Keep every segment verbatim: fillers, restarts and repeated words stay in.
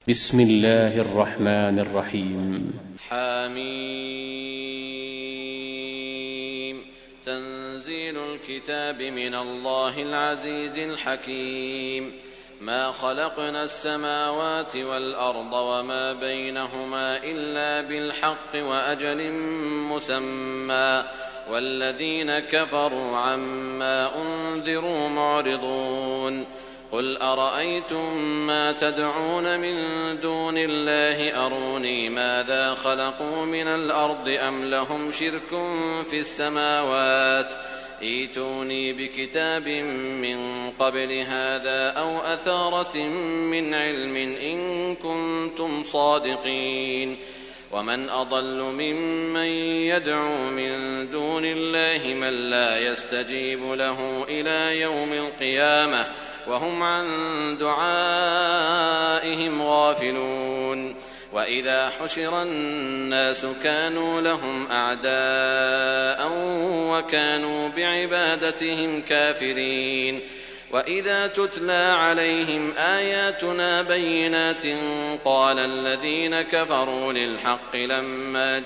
بسم الله الرحمن الرحيم. حميم. تنزيل الكتاب من الله العزيز الحكيم. ما خلقنا السماوات والأرض وما بينهما إلا بالحق وأجل مسمى والذين كفروا عما أنذروا معرضون. قل أرأيتم ما تدعون من دون الله أروني ماذا خلقوا من الأرض أم لهم شرك في السماوات ائتوني بكتاب من قبل هذا أو أثارة من علم إن كنتم صادقين. ومن أضل ممن يدعو من دون الله من لا يستجيب له إلى يوم القيامة وهم عن دعائهم غافلون. وإذا حشر الناس كانوا لهم أعداء وكانوا بعبادتهم كافرين. وإذا تتلى عليهم آياتنا بينات قال الذين كفروا للحق لما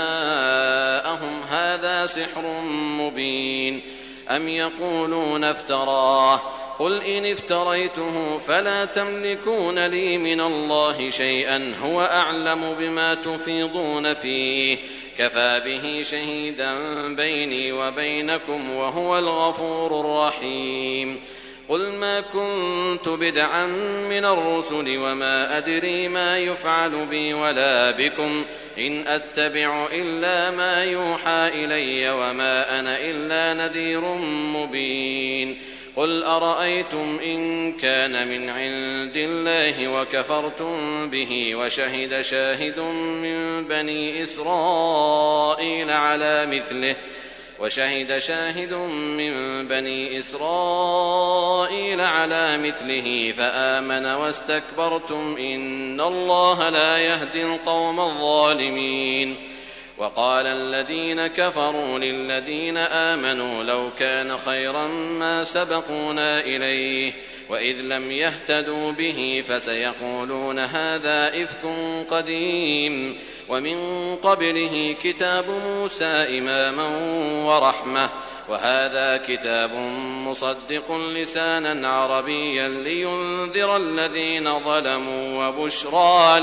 جاءهم هذا سحر مبين أم يقولون افتراه قل إن افتريته فلا تملكون لي من الله شيئا هو أعلم بما تفيضون فيه كفى به شهيدا بيني وبينكم وهو الغفور الرحيم. قل ما كنت بدعا من الرسل وما أدري ما يفعل بي ولا بكم إن أتبع إلا ما يوحى إلي وما أنا إلا نذير مبين. قل أرأيتم إن كان من عند الله وكفرتم به وشهد شاهد من بني إسرائيل على مثله وشهد شاهد من بني إسرائيل على مثله فآمن واستكبرتم إن الله لا يهدي القوم الظالمين. وقال الذين كفروا للذين آمنوا لو كان خيرا ما سبقونا إليه وإذ لم يهتدوا به فسيقولون هذا إفك قديم ومن قبله كتاب موسى إماما ورحمة وهذا كتاب مصدق لسانا عربيا لينذر الذين ظلموا وبشرى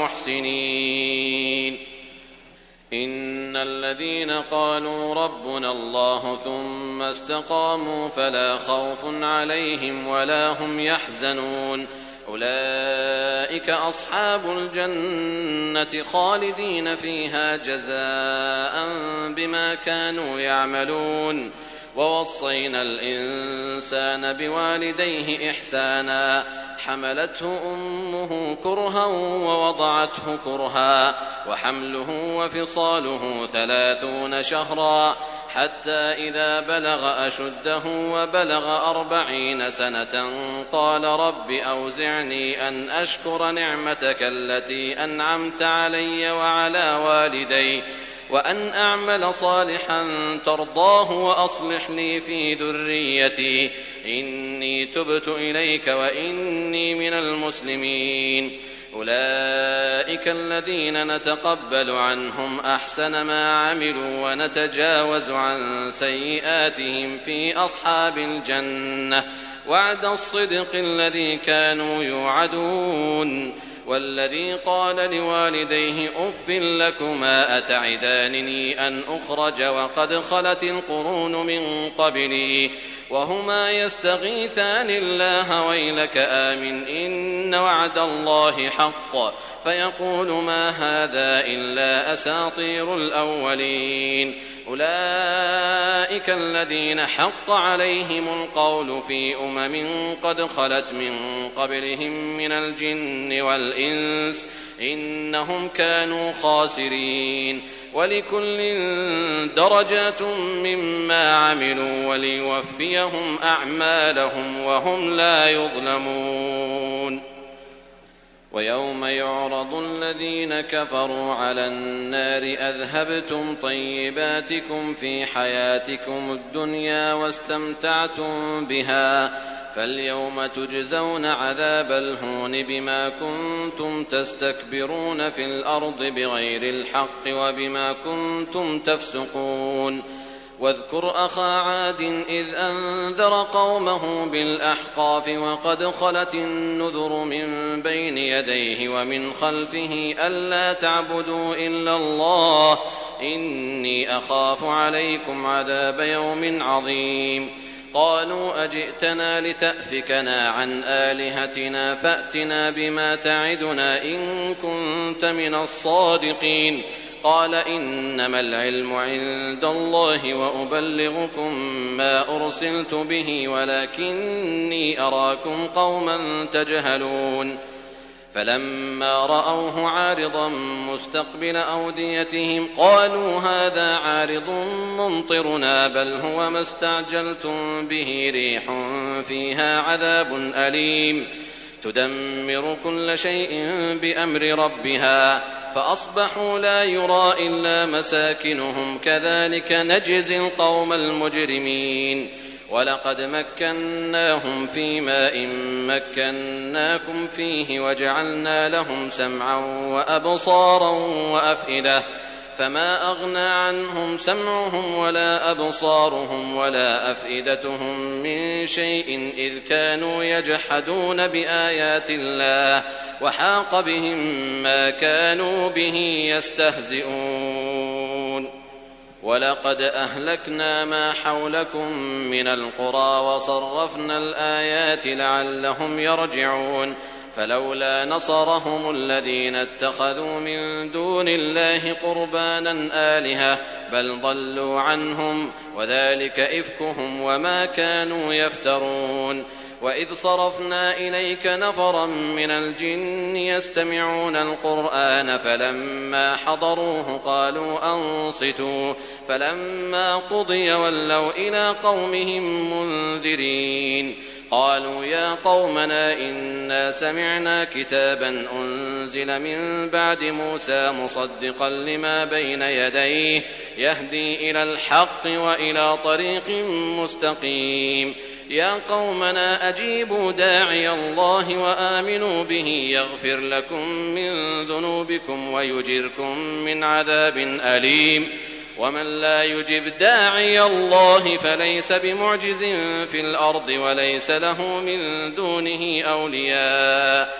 للمحسنين. إن الذين قالوا ربنا الله ثم استقاموا فلا خوف عليهم ولا هم يحزنون أولئك أصحاب الجنة خالدين فيها جزاء بما كانوا يعملون. ووصينا الإنسان بوالديه إحسانا حملته أمه كرها ووضعته كرها وحمله وفصاله ثلاثون شهرا حتى إذا بلغ أشده وبلغ أربعين سنة قال رب أوزعني أن أشكر نعمتك التي أنعمت علي وعلى والدي وأن أعمل صالحا ترضاه وأصلح لي في ذريتي إني تبت إليك وإني من المسلمين. أولئك الذين نتقبل عنهم أحسن ما عملوا ونتجاوز عن سيئاتهم في أصحاب الجنة وعد الصدق الذي كانوا يوعدون. والذي قال لوالديه أف لكما أتعدانني أن أخرج وقد خلت القرون من قبلي وهما يستغيثان الله ويلك آمن إن وعد الله حق فيقول ما هذا إلا أساطير الأولين. أولئك الذين حق عليهم القول في أمم قد خلت من قبلهم من الجن والإنس إنهم كانوا خاسرين. ولكل درجات مما عملوا وليوفيهم أعمالهم وهم لا يظلمون. ويوم يعرض الذين كفروا على النار أذهبتم طيباتكم في حياتكم الدنيا واستمتعتم بها فاليوم تجزون عذاب الهون بما كنتم تستكبرون في الأرض بغير الحق وبما كنتم تفسقون واذكر أخا عاد إذ أنذر قومه بالأحقاف وقد خلت النذر من بين يديه ومن خلفه ألا تعبدوا إلا الله إني أخاف عليكم عذاب يوم عظيم قالوا أجئتنا لتأفكنا عن آلهتنا فأتنا بما تعدنا إن كنت من الصادقين قال إنما العلم عند الله وأبلغكم ما أرسلت به ولكني أراكم قوما تجهلون فلما رأوه عارضا مستقبل أوديتهم قالوا هذا عارض ممطرنا بل هو ما استعجلتم به ريح فيها عذاب أليم تدمر كل شيء بأمر ربها فأصبحوا لا يرى إلا مساكنهم كذلك نجزي القوم المجرمين ولقد مكناهم في ماء مكناكم فيه وجعلنا لهم سمعا وأبصارا وأفئدة فما أغنى عنهم سمعهم ولا أبصارهم ولا أفئدتهم من شيء إذ كانوا يجحدون بآيات الله وحاق بهم ما كانوا به يستهزئون ولقد أهلكنا ما حولكم من القرى وصرفنا الآيات لعلهم يرجعون فلولا نصرهم الذين اتخذوا من دون الله قربانا آلهة بل ضلوا عنهم وذلك إفكهم وما كانوا يفترون وإذ صرفنا إليك نفرا من الجن يستمعون القرآن فلما حضروه قالوا أنصتوا فلما قضي ولوا إلى قومهم منذرين قالوا يا قومنا إنا سمعنا كتابا أنزل من بعد موسى مصدقا لما بين يديه يهدي إلى الحق وإلى طريق مستقيم يا قومنا أجيبوا داعي الله وآمنوا به يغفر لكم من ذنوبكم ويجركم من عذاب أليم ومن لا يجب داعي الله فليس بمعجز في الأرض وليس له من دونه أولياء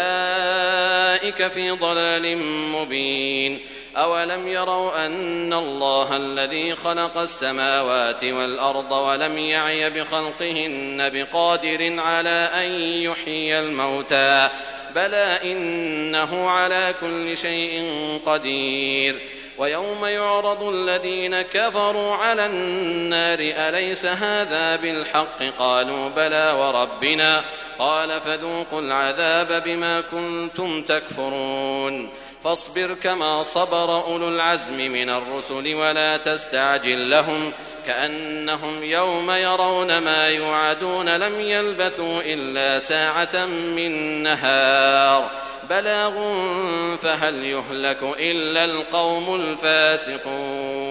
أولئك في ضلال مبين أولم يروا أن الله الذي خلق السماوات والأرض ولم يعي بخلقهن بقادر على أن يحيي الموتى بلى إنه على كل شيء قدير ويوم يعرض الذين كفروا على النار أليس هذا بالحق قالوا بلى وربنا قال فذوقوا العذاب بما كنتم تكفرون فاصبر كما صبر أولو العزم من الرسل ولا تستعجل لهم كأنهم يوم يرون ما يوعدون لم يلبثوا إلا ساعة من نهار بلاغ فهل يهلك إلا القوم الفاسقون